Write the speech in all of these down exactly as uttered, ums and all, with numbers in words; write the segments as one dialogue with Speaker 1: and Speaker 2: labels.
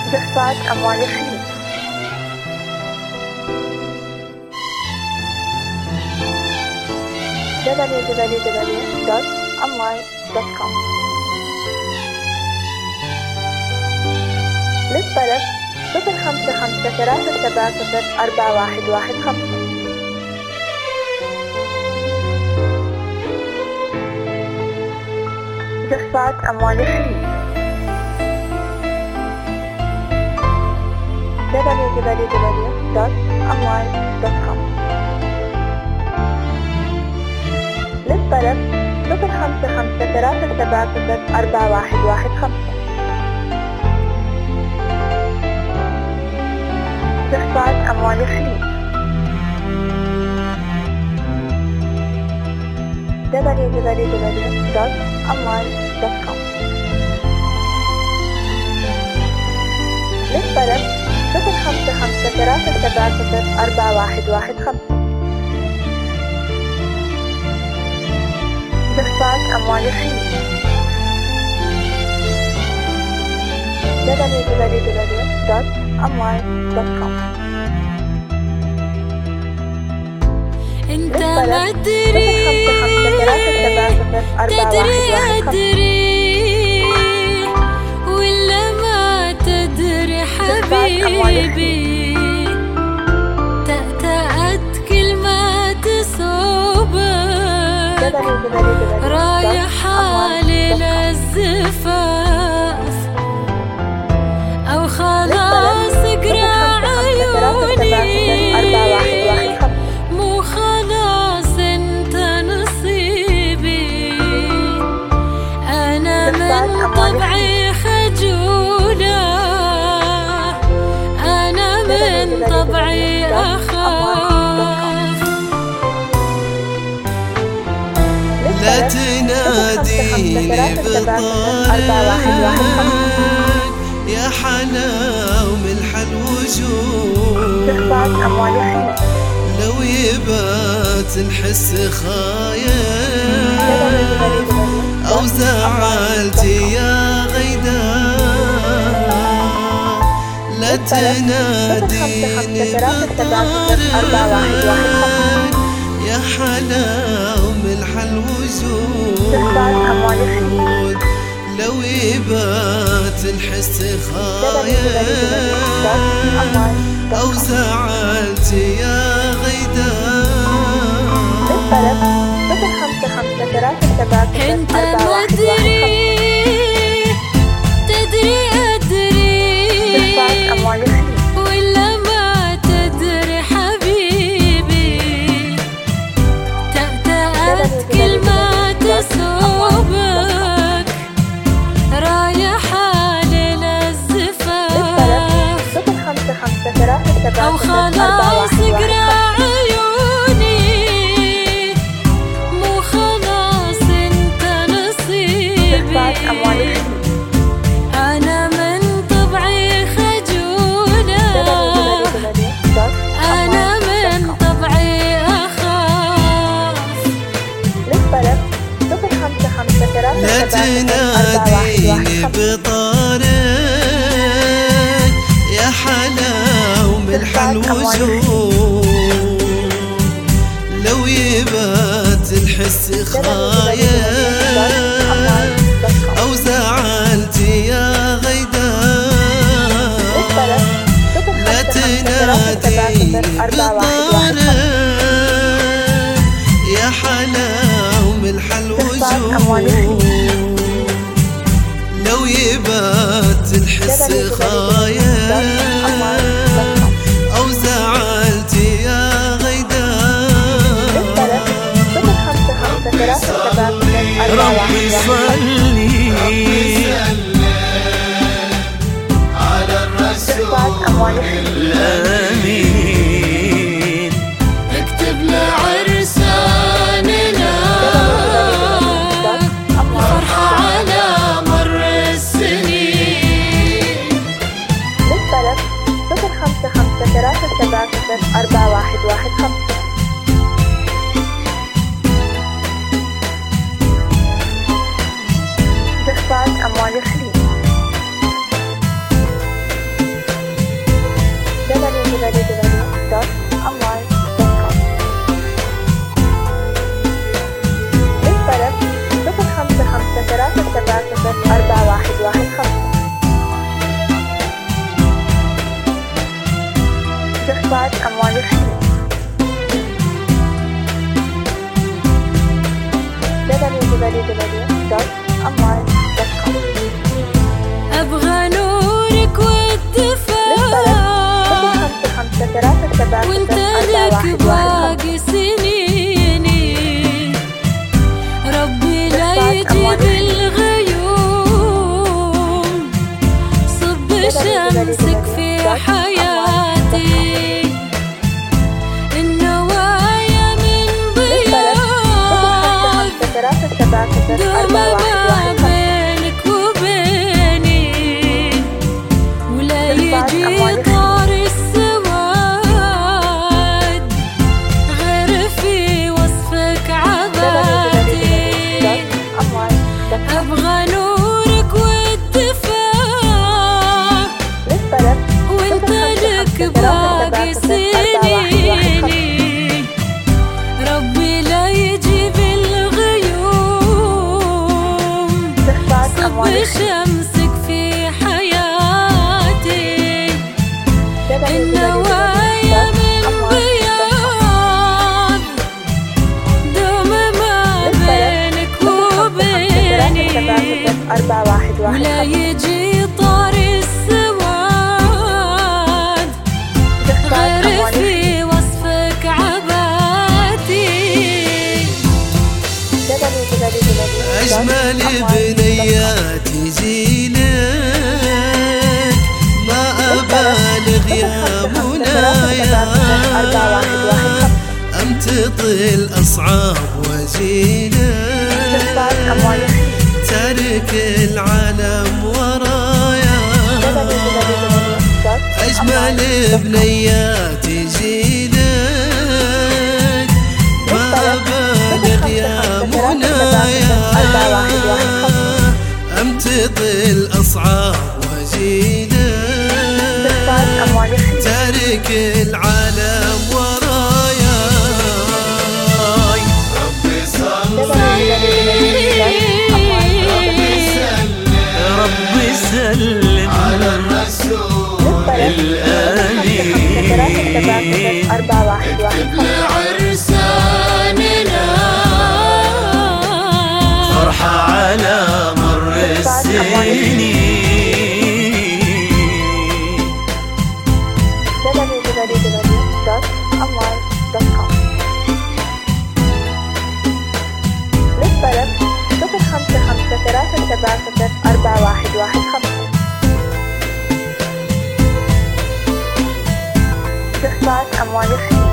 Speaker 1: جفات أموال الخليج. دبليو دبليو دبليو دوت أموال دوت كوم. للطلب صفر خمسة خمسة ثلاثة سبعة صفر أربعة واحد واحد خمسة. جفات أموال الخليج. دبليو دبليو دبليو دوت أموال دوت كوم. للطلب صفر خمسة خمسة ثلاثة سبعة صفر أربعة واحد واحد خمسة. جفات أموال الخليج. دبليو دبليو دبليو دوت أموال دوت كوم. للطلب صفر خمسة خمسة ثلاثة سبعة صفر أربعة واحد واحد خمسة. جفات أموال الخليج. دبليو دبليو دبليو دوت أموال دوت كوم.
Speaker 2: انت ما تدري تدري أدري ولا ما تدري حبيبي، تأتأت كلمات صوبك رايحة للزفاف أو خلاص اقرا عيوني، مو خلاص انت نصيبي. أنا من طبعي خجولة، أنا من طبعي أخاف.
Speaker 3: لا تناديني بطارق يا حلاوة ملح الوجود، لو يبات الحس خايف أو زعلتي يا غيداء. لا تناديني بطارق يا حلاوة ملح الوجود، لو يبات الحس خايف أو زعلتي يا غيداء.
Speaker 2: انت ما تدري تدري أدري ولا ما تدري حبيبي، تأتأت كلمات صوبك رايحة للزفاف أو خلاص اقرا عيوني، مو خلاص انت نصيبي. أنا من طبعي خجولة، أنا من طبعي أخاف.
Speaker 3: لا تناديني بطارق يا حلاوة ملح الوجود، لو يبات الحس خايف أو زعلتي يا غيداء. لا تناديني بطارق يا حلاوة ملح الوجود، لو يبات الحس خايف أو زعلتي يا غيداء. ربي صلي على الرسول الأمين،
Speaker 2: اكتب لعرساننا فرحة على مر السنين.
Speaker 1: سبعة
Speaker 2: وانت
Speaker 1: صفر أربعة
Speaker 2: لك
Speaker 1: واحد واحد
Speaker 2: باقي سنيني، ربي لا يجيب الغيوم، صب شمسك في حياتي، النوايا من بياض دوم ما بينك وبيني، ولا يجي طار السواد غير في وصفك عباتي، أبغى نورك والدفاع وانت لك باقي سنيني، ربي لا يجيب الغيوم، صب شمسك في حياتي، النوايا من بياض دوم ما بينك وبيني، ولا يجي طار السواد غير في وصفك عباتي.
Speaker 3: أجمل بنياتي زينك، ما أبالغ يا منايا، أمتطي الأصعاب وزينك، تارك العالم ورايا، أجمل بنياتي زينك، ما أبالغ يا منايا، أمتطي الأصعاب وزينك، تارك العالم ورايا، ربي صل ربي سلم على الرسول الأمين، عرساننا فرحة على مر السنين.
Speaker 1: للطلب صفر خمسة خمسة ثلاثة سبعة صفر أربعة واحد واحد خمسة. استخلاص أموال الخليج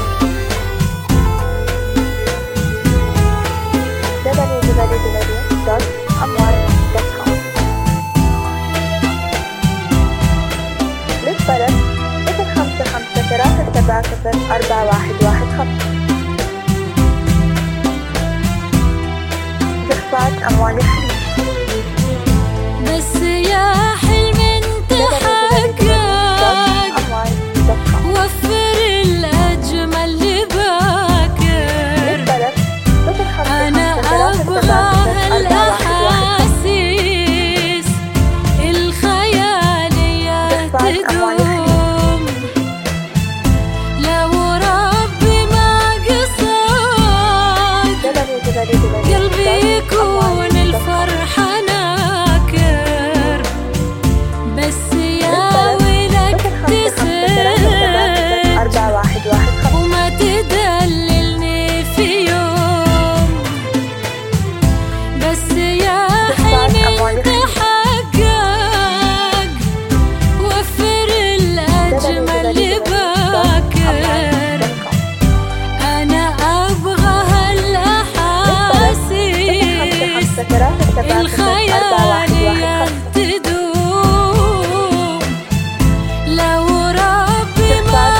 Speaker 1: دبليو دبليو دبليو دوت أموال دوت كوم. للطلب صفر خمسة خمسة ثلاثة سبعة صفر أربعة واحد واحد خمسة. استخلاص أموال الخليج.
Speaker 2: بس يا حلم انت حقك، وفر الأجمل لباكر، أنا أبغى هالأحاسيس الخيالية تدوم، لو ربي ما قصد قلبي يكون الفرحة ناكر، بس يا ويلك تسد وما تدللني في يوم، بس يا حلمي انت حقك، وفر الأجمل لباكر، أنا أبغى هالأحاسيس الخيالية تدوم، لو ربي ما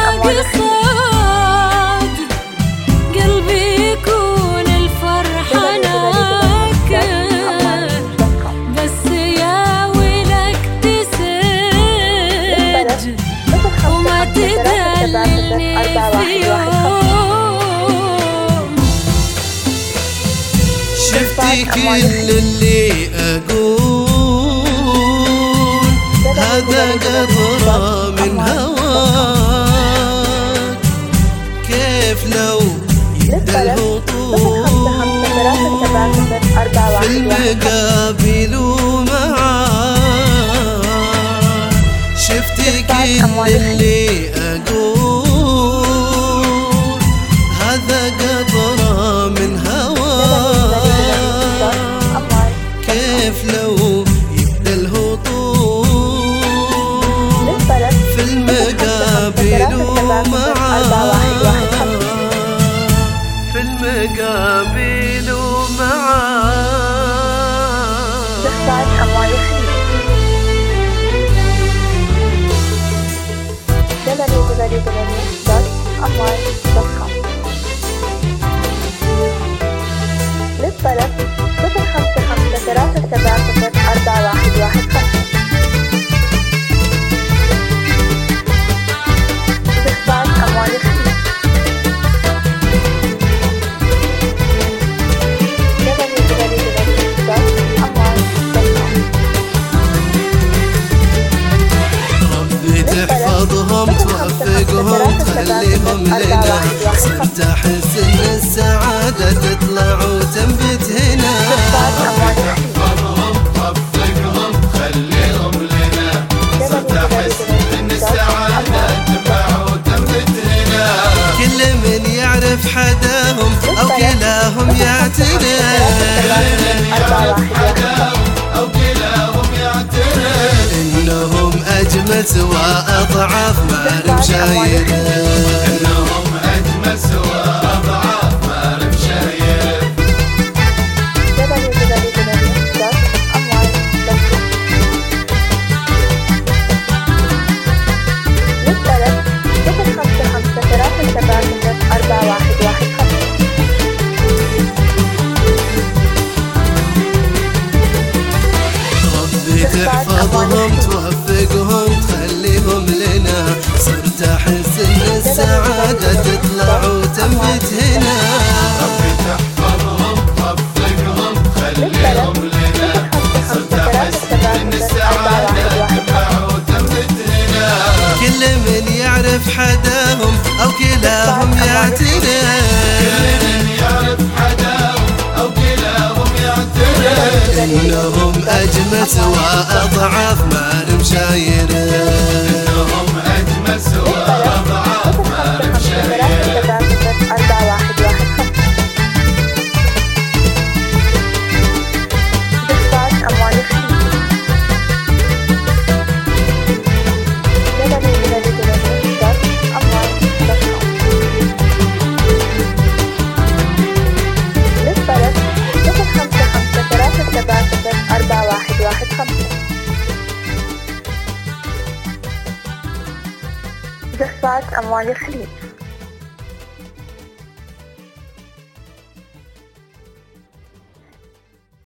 Speaker 2: قصد قلبي يكون الفرحة ناكر، بس يا ويلك تسج وما تدللني في يوم.
Speaker 3: شفتي كل اللي أقول، هذا قطرة من هواك، كيف لو يبدأ الهطول في المقابل ومعاك. شفتي كل اللي أقول، بالقابيل ومعاد
Speaker 1: تخفى أموال الخليج دبليو دبليو دبليو دوت أموال دوت كوم. للطلب صفر خمسة خمسة ثلاثة سبعة صفر أربعة واحد واحد خمسة. تخفى أموال الخليج دبليو دبليو دبليو دوت أموال دوت كوم.
Speaker 3: ربي تحفظهم توفقهم تخليهم لنا صرت أحس إن السعادة تطلع وتنبت هنا.
Speaker 4: تحفظهم توفقهم تخليهم لنا صرت أحس إن السعادة تطلع وتنبت هنا.
Speaker 3: كل من يعرف حداهم أو كلاهم يعترف
Speaker 4: أو كلاهم يعترف
Speaker 3: إنهم أجمل سوى أضعاف ما مشاير.
Speaker 4: إنهم أجمل سوى أضعاف ما مشاير.
Speaker 1: دبليو دبليو دبليو دوت أموال دوت كوم. للطلب صفر خمسة خمسة ثلاثة سبعة صفر أربعة واحد واحد خمسة.
Speaker 3: ربي تحفظهم توفقهم تخليهم لنا صرت أحس إن السعادة تطلع وتنبت هنا.
Speaker 4: ربي تحفظهم توفقهم تخليهم لنا صرت أحس إن السعادة تطلع وتنبت هنا.
Speaker 3: كل من يعرف حداهم أو كلاهم يعترف
Speaker 4: من يعرف حداهم أو كلاهم يعترف
Speaker 3: إنهم أجمل سوى أضعاف ما مشاير.
Speaker 4: إنهم أجمل سوى أضعاف ما مشاير.
Speaker 1: أربعة واحد واحد خمسة. تخفى أموال الخليج دبليو دبليو دبليو دوت أموال دوت كوم. للطلب صفر خمسة خمسة ثلاثة سبعة صفر أربعة واحد واحد خمسة. تخفى أموال الخليج